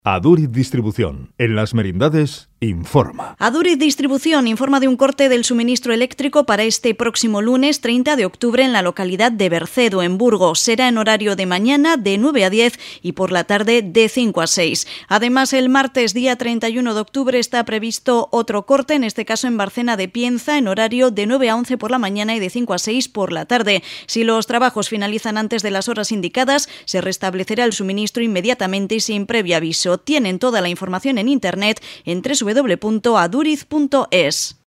Aduriz Distribución, en Las Merindades, informa. Aduriz Distribución informa de un corte del suministro eléctrico para este próximo lunes 30 de octubre en la localidad de Bercedo, en Burgos. Será en horario de mañana de 9 a 10 y por la tarde de 5 a 6. Además, el martes día 31 de octubre está previsto otro corte, en este caso en Barcena de Pienza, en horario de 9 a 11 por la mañana y de 5 a 6 por la tarde. Si los trabajos finalizan antes de las horas indicadas, se restablecerá el suministro inmediatamente y sin previo aviso. Tienen toda la información en internet en www.aduriz.es.